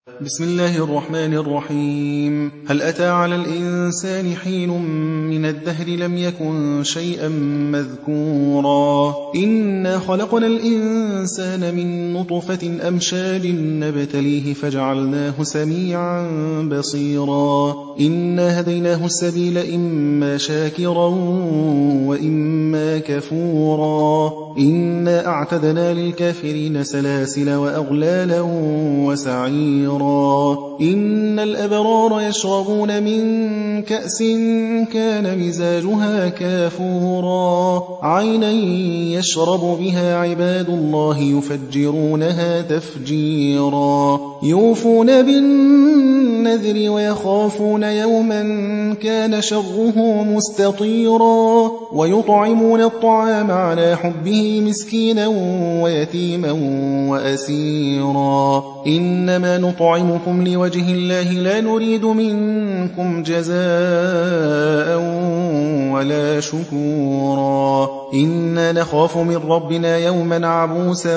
بسم الله الرحمن الرحيم. هل أتى على الإنسان حين من الدهر لم يكن شيئا مذكورا إنا خلقنا الإنسان من نطفة أمشاج نبتليه فجعلناه سميعا بصيرا إنا هديناه السبيل إما شاكرا وإما كفورا إنا أعتدنا للكافرين سلاسل وأغلالا وسعيرا إن الأبرار يشربون من كأس كان مزاجها كافورا عينا يشرب بها عباد الله يفجرونها تفجيرا يوفون بالنذر ويخافون يوما كان شره مستطيرا ويطعمون الطعام على حبه مسكينا ويتيما وأسيرا إنما نطعمكم لوجه الله لا نريد منكم جزاء ولا شكورا إنا نخاف من ربنا يوما عبوسا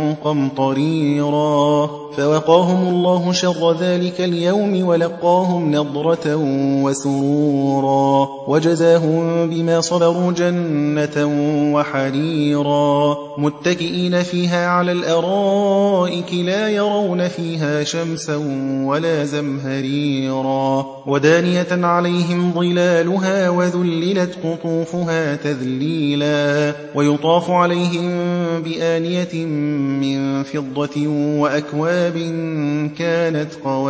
قمطريرا فوقاهم الله شر ذلك اليوم ولقاهم نضرة وسرورا وجزاهم بما صبروا جنة وحريرا متكئين فيها على الأرائك لا يرون فيها شمسا ولا زمهريرا ودانية عليهم ظلالها وذللت قطوفها تذليلا ويطاف عليهم بآنية من فضة وأكواب كانت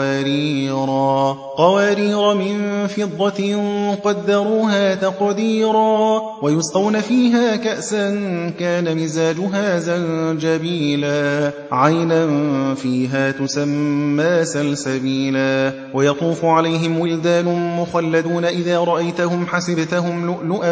قوارير من فضة قدروها تقديرا ويسقون فيها كأسا كان مزاجها زنجبيلا عينا فيها تسمى سلسبيلا ويطوف عليهم ولدان مخلدون إذا رأيتهم حسبتهم لؤلؤا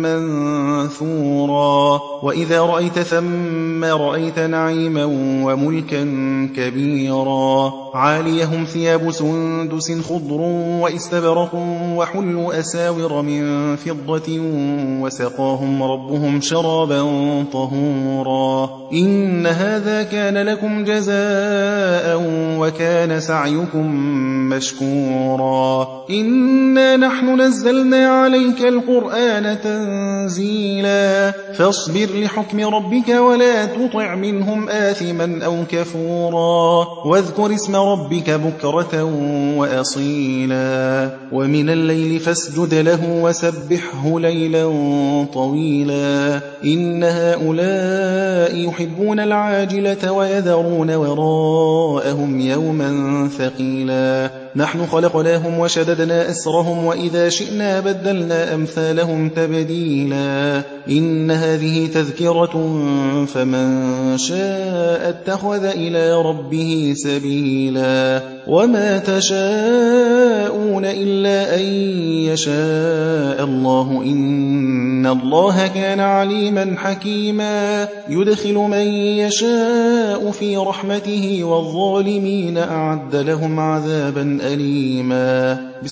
منثورا وإذا رأيت ثم رأيت نعيما وملكا كبيرا عاليهم ثياب سندس خضر واستبرق وحلوا أساور من فضة وسقاهم ربهم شرابا طهورا إن هذا كان لكم جزاء وكان سعيكم مشكورا إنا نحن نزلنا عليك القرآن تنزيلا فاصبر لحكم ربك ولا تطع منهم آثما أو كفورا واذكر اسم ربك بكرة وأصيلا ومن الليل فاسجد له وسبحه ليلا طويلا إن هؤلاء يحبون العاجلة ويذرون وراءهم يوما ثقيلا نحن خلقناهم وشددنا أسرهم وإذا شئنا بدلنا أمثالهم تبديلا إن هذه تذكرة فمن شاء اتخذ إلى ربه سبيلا وما تشاءون إلا أن يشاء الله إن الله كان عليما حكيما يدخل من يشاء في رحمته والظالمين أعد لهم عذابا أليما